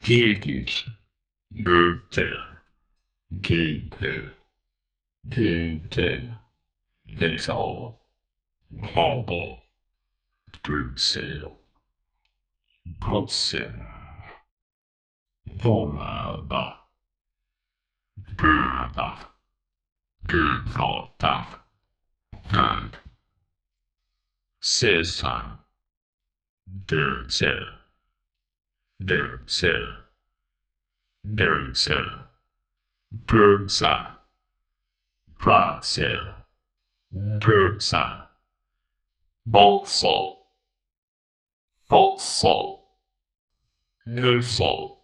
Kiki, Birthday, Kiki, Kiki, it's all horrible, Bruxelles, Bruxelles, Pomada, Burda, Burda, and Cesar, Bruxelles, Bruxelles, Bruxelles, Bruxelles, Bruxelles, Bruxelles, Bolso, Bolso, Nufo.